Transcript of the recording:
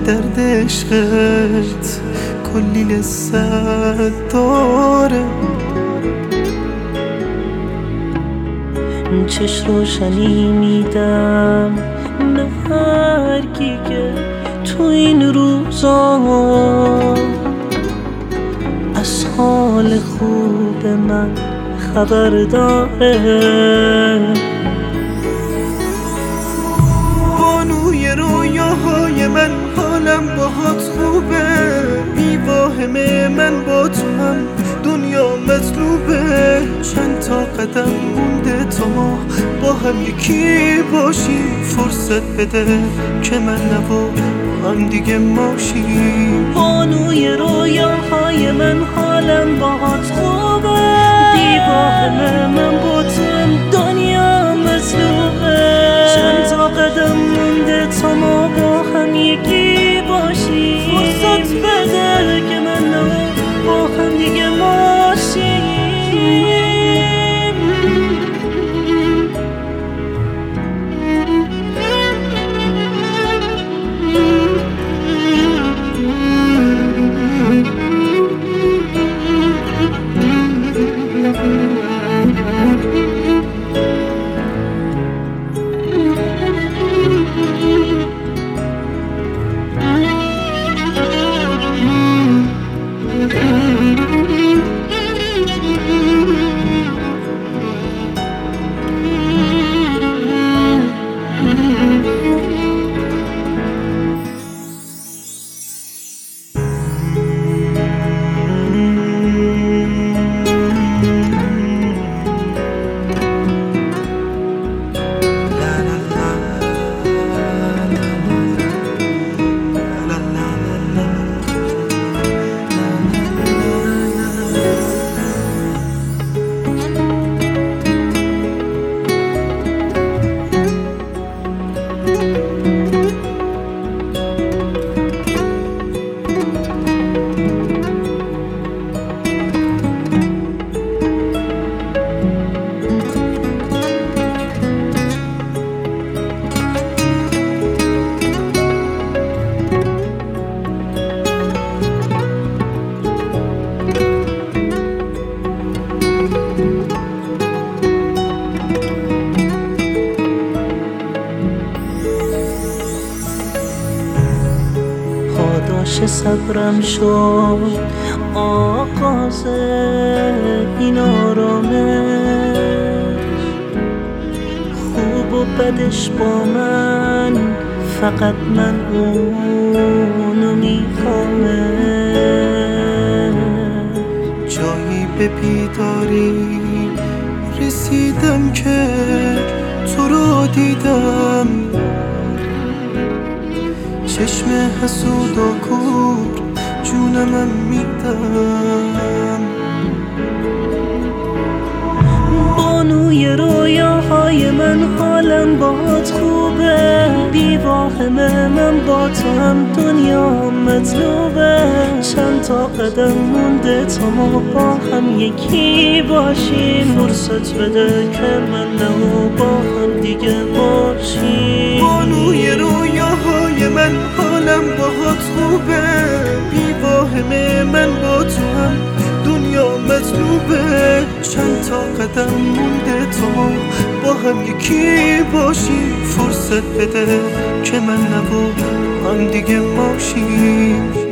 درد عشقت کلی لذت داره. چش روشنی میدم به هر کی که تو این روزا از حال خوب من خبر داره. بانوی رویاهای من حالم باهات خوبه، بی‌واهمه من با تو هم دنیا مطلوبه. چند تا قدم مونده تا ما با هم یکی باشیم، فرصت بده که من نبا با هم دیگه ماشیم. بانوی رویاهای من حالم باهات خوبه، بی‌واهمه من با تو هم دنیا مطلوبه. چند تا قدم مونده تا ما با هم یکی باشیم، فرصت بده که من نبا با هم دیگه ماشیم. پاداش صبرم شد آغاز این آرامش، خوب و بدش با من، فقط من اونو میخوامه. جایی به بیداری رسیدم که تو رو دیدم، چشم حسود و کور جونمم میدم. بانوی رویاهای من حالم باهات خوبه، بی‌واهمه من با تو هم دنیا مطلوبه. چند تا قدم مونده تا ما با هم یکی باشیم، فرصت بده که من نمو با هم دیگه باشیم. بانوی رویاهای من حالم باهات خوبه، بی‌واهمه من با تو هم دنیا مطلوبه. چند تا قدم مونده تا ما با هم یکی باشیم، فرصت بده که من نبا هم دیگه باشیم.